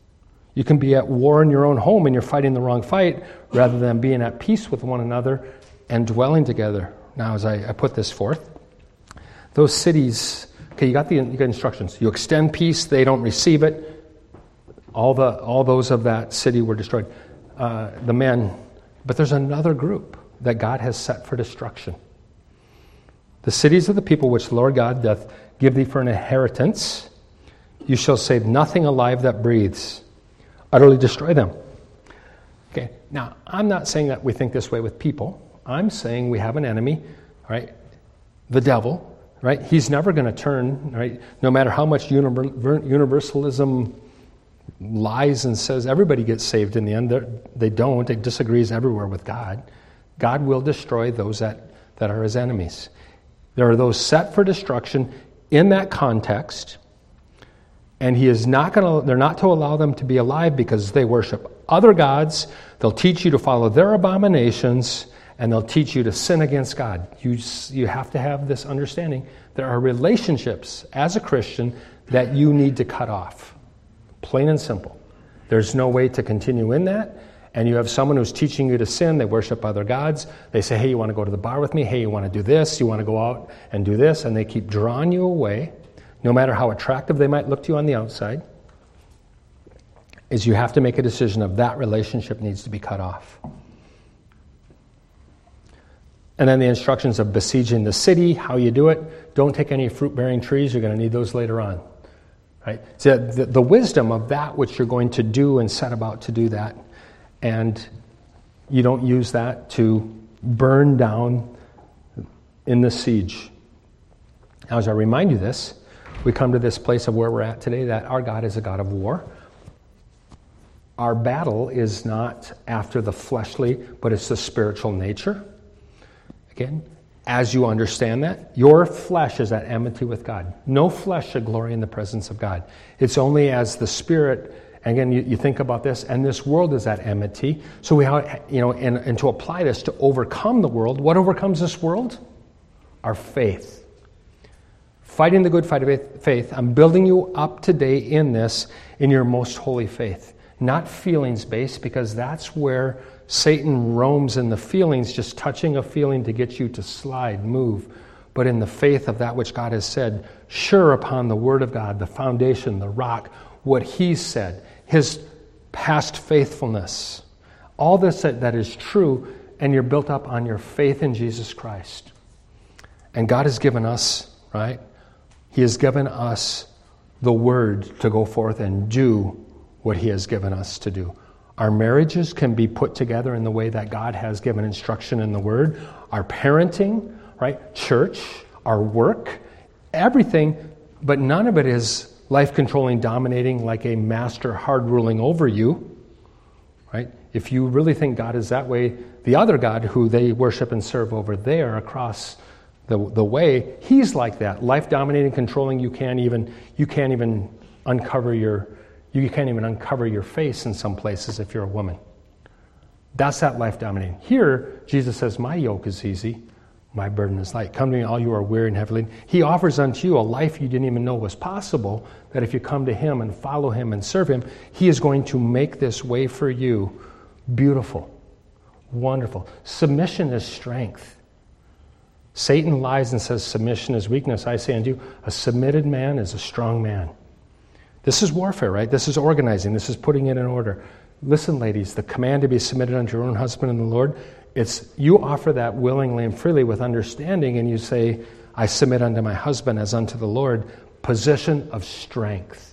You can be at war in your own home and you're fighting the wrong fight rather than being at peace with one another and dwelling together. Now, as I put this forth, those cities, okay, you got instructions. You extend peace, they don't receive it. All those of that city were destroyed. The men, but there's another group that God has set for destruction. The cities of the people which the Lord God doth give thee for an inheritance, you shall save nothing alive that breathes. Utterly destroy them. Okay, now, I'm not saying that we think this way with people. I'm saying we have an enemy, right? The devil, right? He's never going to turn, right? No matter how much universalism lies and says everybody gets saved in the end, they don't. It disagrees everywhere with God. God will destroy those that are his enemies. There are those set for destruction in that context, and they're not to allow them to be alive because they worship other gods. They'll teach you to follow their abominations, and they'll teach you to sin against God. You have to have this understanding. There are relationships as a Christian that you need to cut off. Plain and simple. There's no way to continue in that. And you have someone who's teaching you to sin. They worship other gods. They say, hey, you want to go to the bar with me? Hey, you want to do this? You want to go out and do this? And they keep drawing you away, no matter how attractive they might look to you on the outside. Is you have to make a decision of that relationship needs to be cut off. And then the instructions of besieging the city, how you do it. Don't take any fruit-bearing trees. You're going to need those later on. Right? So the wisdom of that which you're going to do and set about to do that. And you don't use that to burn down in the siege. Now, as I remind you this, we come to this place of where we're at today, that our God is a God of war. Our battle is not after the fleshly, but it's the spiritual nature. Again, as you understand that, your flesh is at enmity with God. No flesh should glory in the presence of God. It's only as the Spirit. Again, you think about this, and this world is at enmity. So we have, and to apply this to overcome the world, what overcomes this world? Our faith. Fighting the good fight of faith. I'm building you up today in this, in your most holy faith. Not feelings-based, because that's where Satan roams in the feelings, just touching a feeling to get you to slide, move. But in the faith of that which God has said, sure upon the word of God, the foundation, the rock, what he's said, his past faithfulness, all this that is true, and you're built up on your faith in Jesus Christ. And God has given us, right? He has given us the word to go forth and do what he has given us to do. Our marriages can be put together in the way that God has given instruction in the word. Our parenting, right? Church, our work, everything, but none of it is life-controlling, dominating, like a master hard-ruling over you, right? If you really think God is that way, the other God who they worship and serve over there across the way, he's like that, life-dominating, controlling. You can't even uncover your face in some places if you're a woman. That's that life-dominating. Here, Jesus says, my yoke is easy. My burden is light. Come to me, all you are weary and heavy laden. He offers unto you a life you didn't even know was possible, that if you come to him and follow him and serve him, he is going to make this way for you beautiful, wonderful. Submission is strength. Satan lies and says submission is weakness. I say unto you, a submitted man is a strong man. This is warfare, right? This is organizing. This is putting it in order. Listen, ladies, the command to be submitted unto your own husband in the Lord, it's you offer that willingly and freely with understanding, and you say, I submit unto my husband as unto the Lord, position of strength.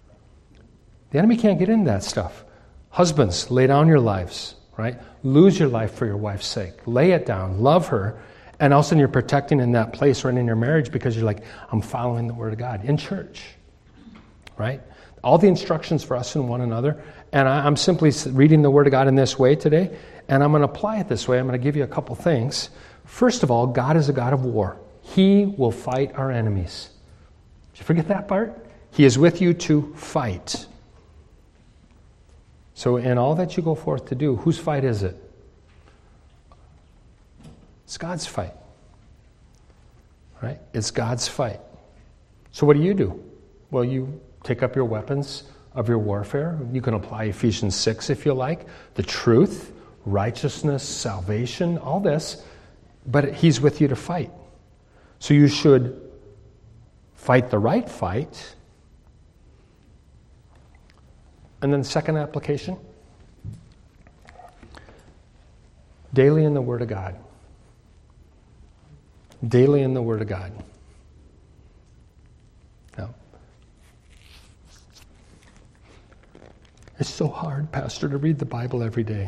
The enemy can't get into that stuff. Husbands, lay down your lives, right? Lose your life for your wife's sake. Lay it down. Love her. And all of a sudden you're protecting in that place or in your marriage because you're like, I'm following the word of God in church, right? All the instructions for us and one another. And I'm simply reading the word of God in this way today, and I'm going to apply it this way. I'm going to give you a couple things. First of all, God is a God of war. He will fight our enemies. Did you forget that part? He is with you to fight. So in all that you go forth to do, whose fight is it? It's God's fight. Right? It's God's fight. So what do? Well, you take up your weapons of your warfare. You can apply Ephesians 6 if you like. The truth, righteousness, salvation, all this. But he's with you to fight. So you should fight the right fight. And then second application, daily in the Word of God. Daily in the Word of God. Now, it's so hard, Pastor, to read the Bible every day.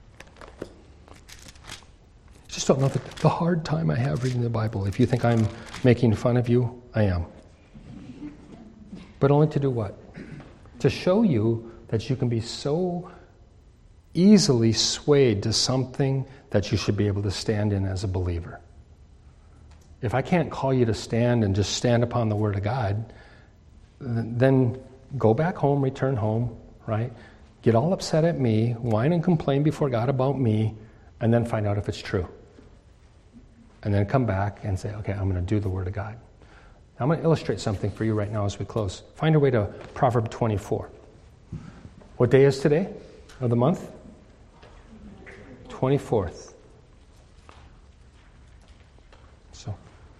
Just don't know the hard time I have reading the Bible. If you think I'm making fun of you, I am. But only to do what? To show you that you can be so easily swayed to something that you should be able to stand in as a believer. If I can't call you to stand and just stand upon the Word of God, then go back home, return home, right? Get all upset at me, whine and complain before God about me, and then find out if it's true. And then come back and say, okay, I'm going to do the Word of God. Now, I'm going to illustrate something for you right now as we close. Find your way to Proverbs 24. What day is today of the month? 24th. So,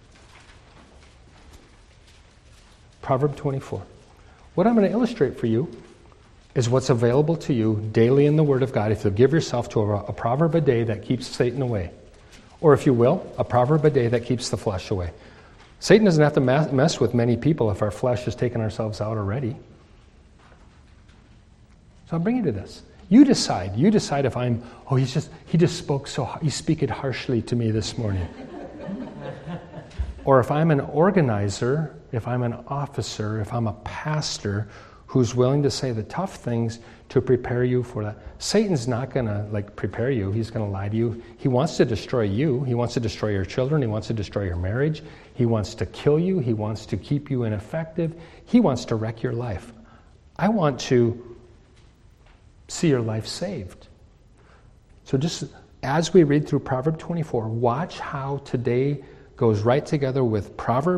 Proverbs 24. What I'm going to illustrate for you is what's available to you daily in the Word of God if you'll give yourself to a proverb a day that keeps Satan away. Or if you will, a proverb a day that keeps the flesh away. Satan doesn't have to mess with many people if our flesh has taken ourselves out already. So I'll bring you to this. You decide if I'm, he just spoke he's speaking harshly to me this morning. Or if I'm an organizer, if I'm an officer, if I'm a pastor who's willing to say the tough things to prepare you for that. Satan's not going to prepare you. He's going to lie to you. He wants to destroy you. He wants to destroy your children. He wants to destroy your marriage. He wants to kill you. He wants to keep you ineffective. He wants to wreck your life. I want to see your life saved. So just as we read through Proverbs 24, watch how today goes right together with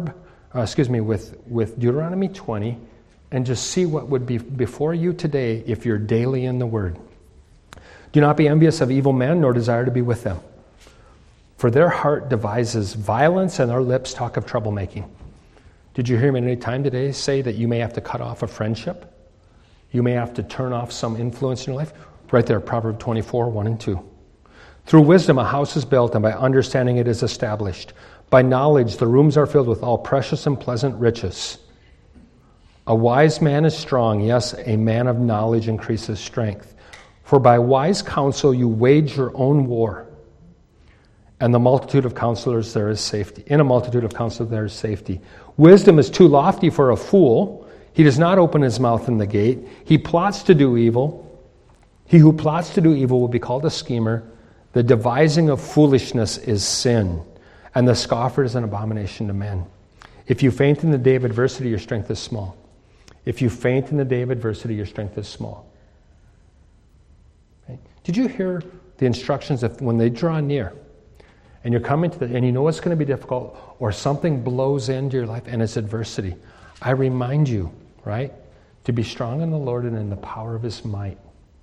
with Deuteronomy 20, and just see what would be before you today if you're daily in the Word. Do not be envious of evil men, nor desire to be with them. For their heart devises violence, and their lips talk of troublemaking. Did you hear me any time today say that you may have to cut off a friendship? You may have to turn off some influence in your life? Right there, Proverbs 24, 1 and 2. Through wisdom a house is built, and by understanding it is established. By knowledge the rooms are filled with all precious and pleasant riches. A wise man is strong, yes, a man of knowledge increases strength. For by wise counsel you wage your own war, and the multitude of counselors there is safety. In a multitude of counselors there is safety. Wisdom is too lofty for a fool. He does not open his mouth in the gate. He plots to do evil. He who plots to do evil will be called a schemer. The devising of foolishness is sin, and the scoffer is an abomination to men. If you faint in the day of adversity, your strength is small. If you faint in the day of adversity, your strength is small. Okay? Did you hear the instructions of when they draw near and you're coming to and you know it's going to be difficult, or something blows into your life and it's adversity? I remind you, right, to be strong in the Lord and in the power of His might.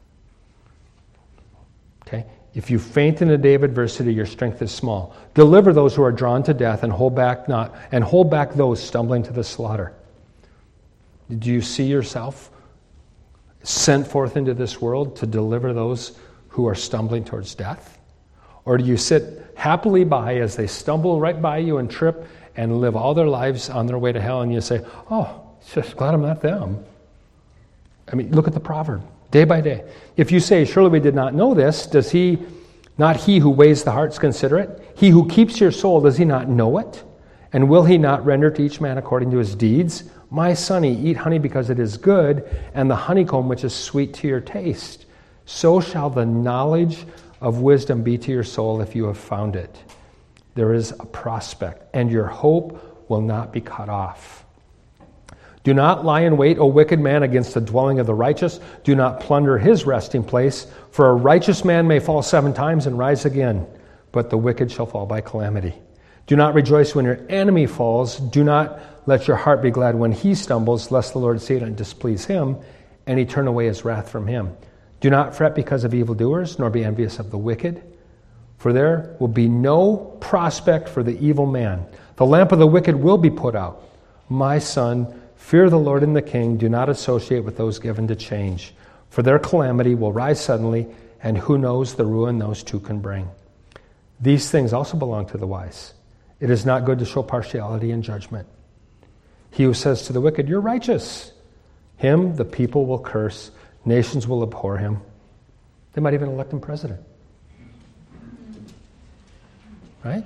Okay? If you faint in the day of adversity, your strength is small. Deliver those who are drawn to death, and hold back those stumbling to the slaughter. Do you see yourself sent forth into this world to deliver those who are stumbling towards death? Or do you sit happily by as they stumble right by you and trip and live all their lives on their way to hell, and you say, just glad I'm not them? I mean, look at the proverb, day by day. If you say, surely we did not know this, does he who weighs the hearts consider it? He who keeps your soul, does he not know it? And will he not render to each man according to his deeds? My sonny, eat honey because it is good, and the honeycomb which is sweet to your taste. So shall the knowledge of wisdom be to your soul if you have found it. There is a prospect, and your hope will not be cut off. Do not lie in wait, O wicked man, against the dwelling of the righteous. Do not plunder his resting place. For a righteous man may fall 7 times and rise again, but the wicked shall fall by calamity. Do not rejoice when your enemy falls. Do not let your heart be glad when he stumbles, lest the Lord see it and displease him, and he turned away his wrath from him. Do not fret because of evildoers, nor be envious of the wicked, for there will be no prospect for the evil man. The lamp of the wicked will be put out. My son, fear the Lord and the king. Do not associate with those given to change, for their calamity will rise suddenly, and who knows the ruin those two can bring. These things also belong to the wise. It is not good to show partiality in judgment. He who says to the wicked, you're righteous, him the people will curse. Nations will abhor him. They might even elect him president. Right?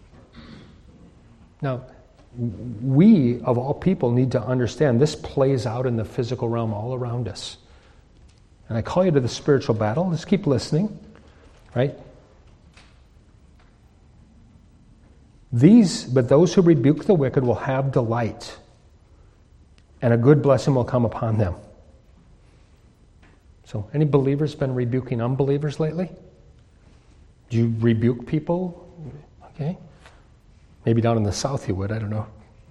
Now, we, of all people, need to understand this plays out in the physical realm all around us. And I call you to the spiritual battle. Just keep listening. Right? But those who rebuke the wicked will have delight, and a good blessing will come upon them. So, any believers been rebuking unbelievers lately? Do you rebuke people? Okay. Maybe down in the south you would, I don't know.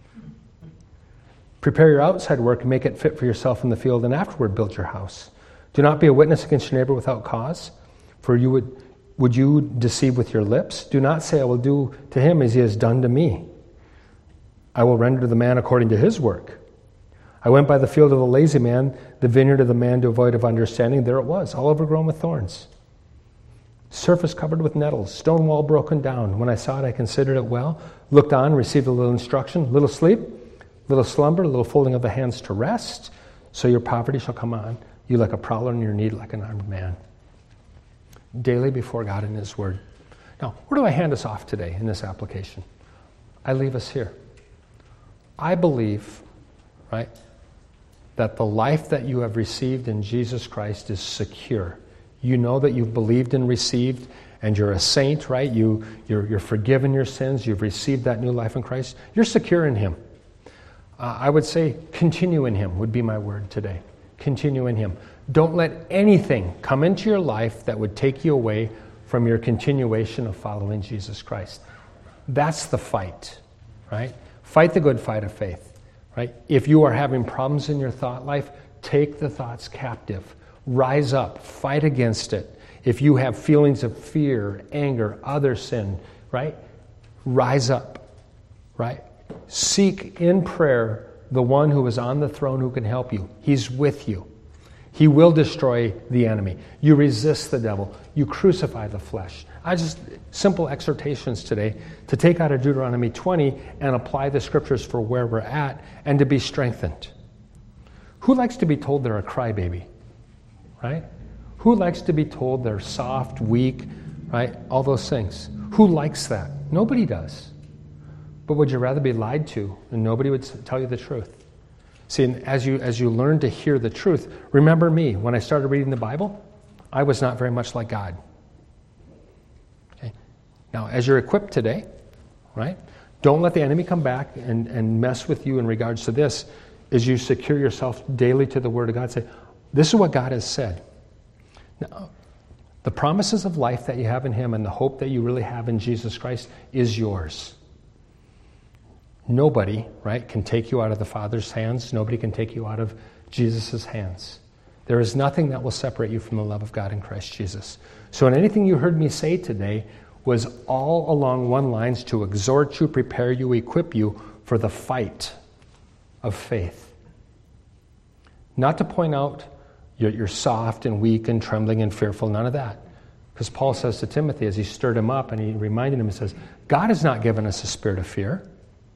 Prepare your outside work and make it fit for yourself in the field, and afterward build your house. Do not be a witness against your neighbor without cause, for would you deceive with your lips? Do not say, I will do to him as he has done to me. I will render to the man according to his work. I went by the field of the lazy man, the vineyard of the man devoid of understanding. There it was, all overgrown with thorns. Surface covered with nettles, stone wall broken down. When I saw it, I considered it well, looked on, received a little instruction, little sleep, little slumber, little folding of the hands to rest. So your poverty shall come on you like a prowler, and your need like an armed man. Daily before God in his word. Now, where do I hand us off today in this application? I leave us here. I believe, right, that the life that you have received in Jesus Christ is secure. You know that you've believed and received, and you're a saint, right? You're forgiven your sins. You've received that new life in Christ. You're secure in him. I would say continue in him would be my word today. Continue in him. Don't let anything come into your life that would take you away from your continuation of following Jesus Christ. That's the fight, right? Fight the good fight of faith. Right? If you are having problems in your thought life, take the thoughts captive. Rise up. Fight against it. If you have feelings of fear, anger, other sin, right? Rise up. Right? Seek in prayer the one who is on the throne who can help you. He's with you. He will destroy the enemy. You resist the devil. You crucify the flesh. Simple exhortations today to take out of Deuteronomy 20 and apply the scriptures for where we're at and to be strengthened. Who likes to be told they're a crybaby? Right? Who likes to be told they're soft, weak, right? All those things. Who likes that? Nobody does. But would you rather be lied to and nobody would tell you the truth? See, and as you learn to hear the truth, remember me, when I started reading the Bible, I was not very much like God. Okay? Now, as you're equipped today, right, don't let the enemy come back and mess with you in regards to this. As you secure yourself daily to the Word of God, say, this is what God has said. Now, the promises of life that you have in him and the hope that you really have in Jesus Christ is yours. Nobody, right, can take you out of the Father's hands. Nobody can take you out of Jesus' hands. There is nothing that will separate you from the love of God in Christ Jesus. So in anything you heard me say today was all along one lines to exhort you, prepare you, equip you for the fight of faith. Not to point out you're soft and weak and trembling and fearful, none of that. Because Paul says to Timothy as he stirred him up and he reminded him, he says, God has not given us a spirit of fear.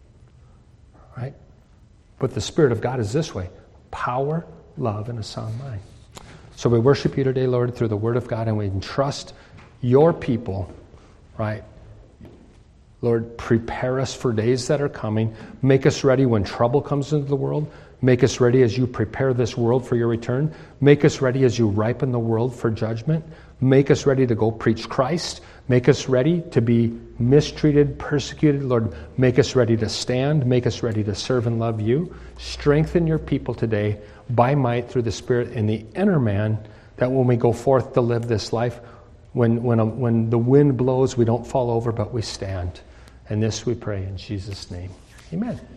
Right? But the Spirit of God is this way: power, love, and a sound mind. So we worship you today, Lord, through the Word of God, and we entrust your people, right? Lord, prepare us for days that are coming. Make us ready when trouble comes into the world. Make us ready as you prepare this world for your return. Make us ready as you ripen the world for judgment. Make us ready to go preach Christ. Make us ready to be mistreated, persecuted. Lord, make us ready to stand. Make us ready to serve and love you. Strengthen your people today by might through the Spirit in the inner man, that when we go forth to live this life, when the wind blows, we don't fall over, but we stand. And this we pray in Jesus' name. Amen.